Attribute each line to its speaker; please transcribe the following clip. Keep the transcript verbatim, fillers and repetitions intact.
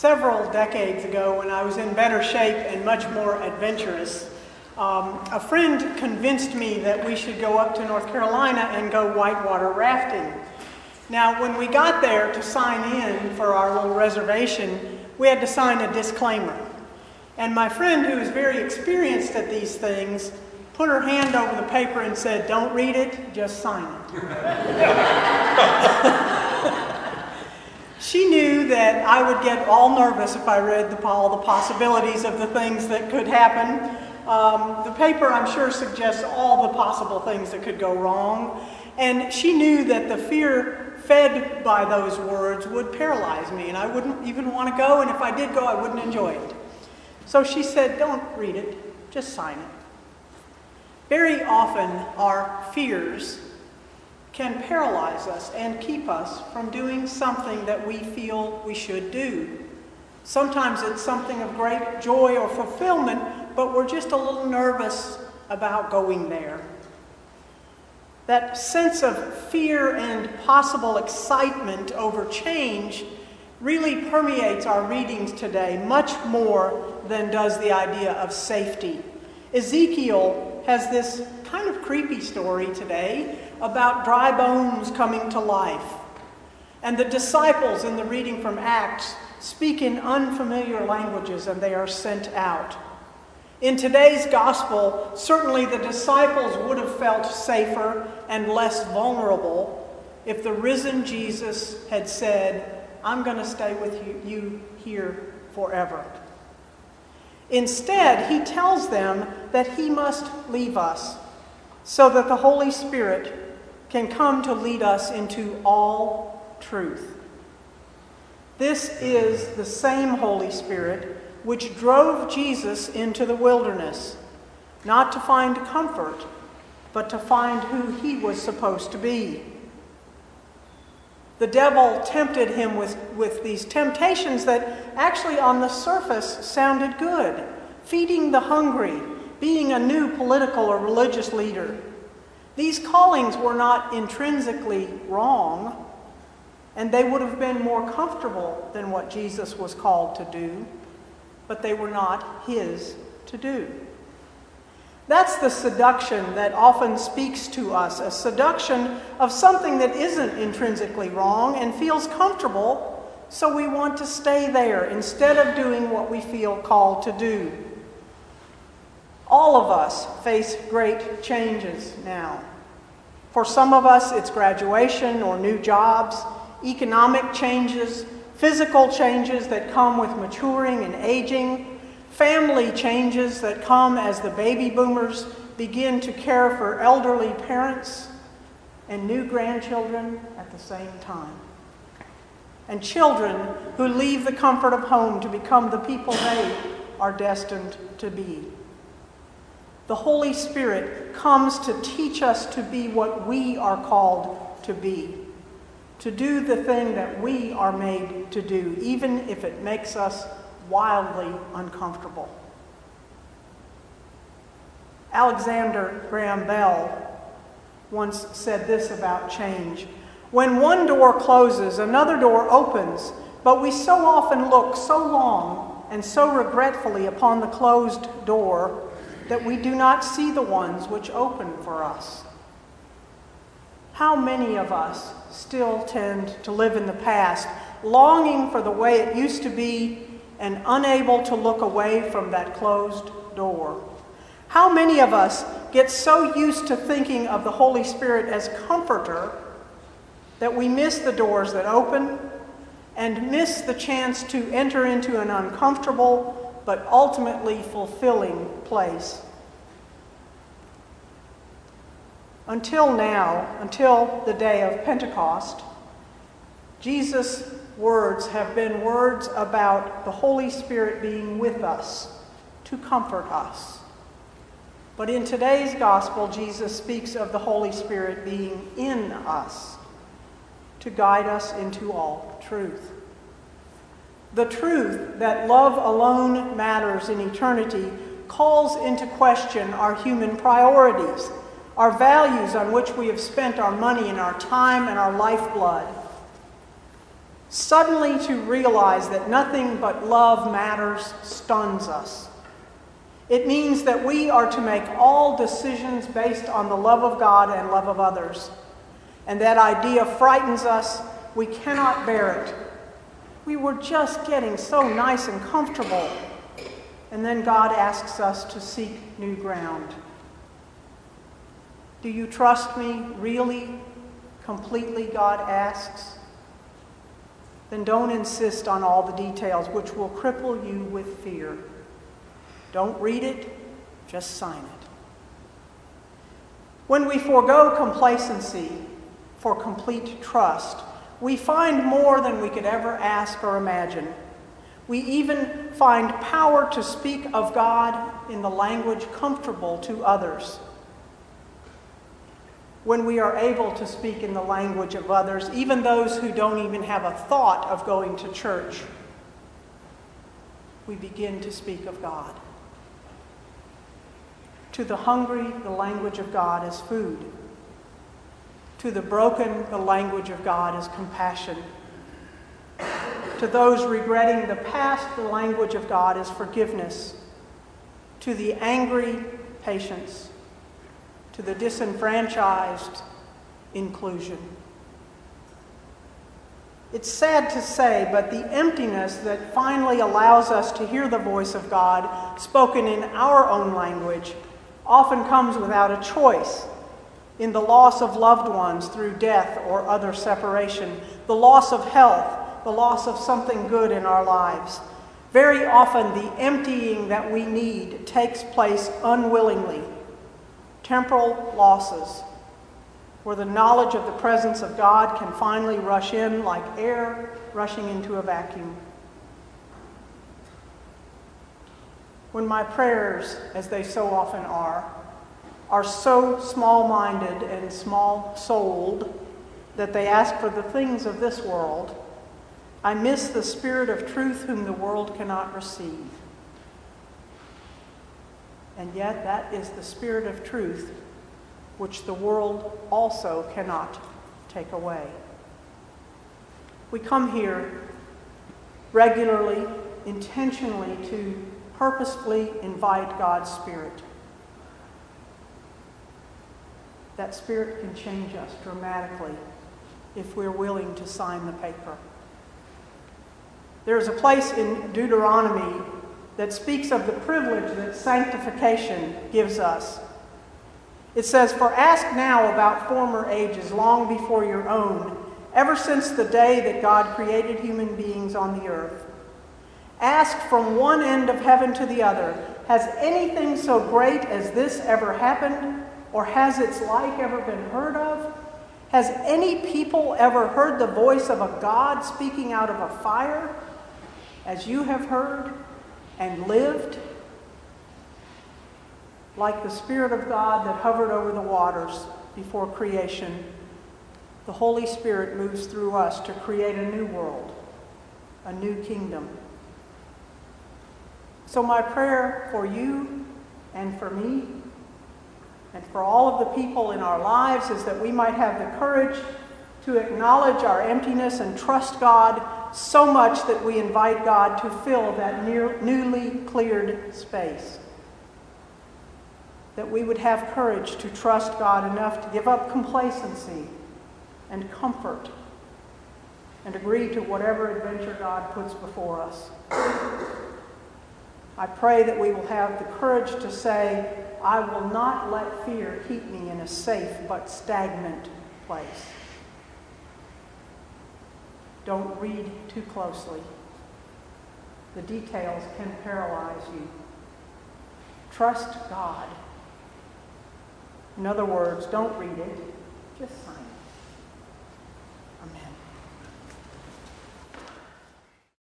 Speaker 1: Several decades ago, when I was in better shape and much more adventurous, um, a friend convinced me that we should go up to North Carolina and go whitewater rafting. Now, when we got there to sign in for our little reservation, we had to sign a disclaimer. And my friend, who is very experienced at these things, put her hand over the paper and said, "Don't read it, just sign it." She knew that I would get all nervous if I read the, all the possibilities of the things that could happen. Um, the paper, I'm sure, suggests all the possible things that could go wrong. And she knew that the fear fed by those words would paralyze me, and I wouldn't even want to go, and if I did go, I wouldn't enjoy it. So she said, "Don't read it, just sign it." Very often, our fears can paralyze us and keep us from doing something that we feel we should do. Sometimes it's something of great joy or fulfillment, but we're just a little nervous about going there. That sense of fear and possible excitement over change really permeates our readings today much more than does the idea of safety. Ezekiel has this kind of creepy story today about dry bones coming to life. And the disciples in the reading from Acts speak in unfamiliar languages, and they are sent out. In today's gospel, certainly the disciples would have felt safer and less vulnerable if the risen Jesus had said, "I'm going to stay with you, you here forever." Instead, he tells them that he must leave us so that the Holy Spirit can come to lead us into all truth. This is the same Holy Spirit which drove Jesus into the wilderness, not to find comfort, but to find who he was supposed to be. The devil tempted him with, with these temptations that actually on the surface sounded good. Feeding the hungry, being a new political or religious leader. These callings were not intrinsically wrong, and they would have been more comfortable than what Jesus was called to do, but they were not his to do. That's the seduction that often speaks to us, a seduction of something that isn't intrinsically wrong and feels comfortable, so we want to stay there instead of doing what we feel called to do. All of us face great changes now. For some of us, it's graduation or new jobs, economic changes, physical changes that come with maturing and aging, family changes that come as the baby boomers begin to care for elderly parents and new grandchildren at the same time. And children who leave the comfort of home to become the people they are destined to be. The Holy Spirit comes to teach us to be what we are called to be, to do the thing that we are made to do, even if it makes us wildly uncomfortable. Alexander Graham Bell once said this about change: "When one door closes, another door opens, but we so often look so long and so regretfully upon the closed door that we do not see the ones which open for us." How many of us still tend to live in the past, longing for the way it used to be and unable to look away from that closed door? How many of us get so used to thinking of the Holy Spirit as comforter that we miss the doors that open and miss the chance to enter into an uncomfortable but ultimately fulfilling place? Until now, until the day of Pentecost, Jesus' words have been words about the Holy Spirit being with us, to comfort us. But in today's gospel, Jesus speaks of the Holy Spirit being in us, to guide us into all truth. The truth that love alone matters in eternity calls into question our human priorities, our values on which we have spent our money and our time and our lifeblood. Suddenly to realize that nothing but love matters stuns us. It means that we are to make all decisions based on the love of God and love of others. And that idea frightens us. We cannot bear it. We were just getting so nice and comfortable. And then God asks us to seek new ground. Do you trust me, really, completely, God asks? Then don't insist on all the details, which will cripple you with fear. Don't read it, just sign it. When we forego complacency for complete trust, we find more than we could ever ask or imagine. We even find power to speak of God in the language comfortable to others. When we are able to speak in the language of others, even those who don't even have a thought of going to church, we begin to speak of God. To the hungry, the language of God is food. To the broken, the language of God is compassion. To those regretting the past, the language of God is forgiveness. To the angry, patience. To the disenfranchised, inclusion. It's sad to say, but the emptiness that finally allows us to hear the voice of God spoken in our own language often comes without a choice, in the loss of loved ones through death or other separation, the loss of health, the loss of something good in our lives. Very often the emptying that we need takes place unwillingly. Temporal losses, where the knowledge of the presence of God can finally rush in like air rushing into a vacuum. When my prayers, as they so often are, are so small-minded and small-souled that they ask for the things of this world, I miss the Spirit of truth whom the world cannot receive. And yet that is the Spirit of truth which the world also cannot take away. We come here regularly, intentionally to purposefully invite God's Spirit. That Spirit can change us dramatically if we're willing to sign the paper. There's a place in Deuteronomy that speaks of the privilege that sanctification gives us. It says, "For ask now about former ages, long before your own, ever since the day that God created human beings on the earth. Ask from one end of heaven to the other, has anything so great as this ever happened, or has its like ever been heard of? Has any people ever heard the voice of a God speaking out of a fire, as you have heard and lived?" Like the Spirit of God that hovered over the waters before creation, the Holy Spirit moves through us to create a new world, a new kingdom. So my prayer for you and for me and for all of the people in our lives is that we might have the courage to acknowledge our emptiness and trust God so much that we invite God to fill that near, newly cleared space. That we would have courage to trust God enough to give up complacency and comfort and agree to whatever adventure God puts before us. I pray that we will have the courage to say, "I will not let fear keep me in a safe but stagnant place." Don't read too closely. The details can paralyze you. Trust God. In other words, don't read it, just sign it.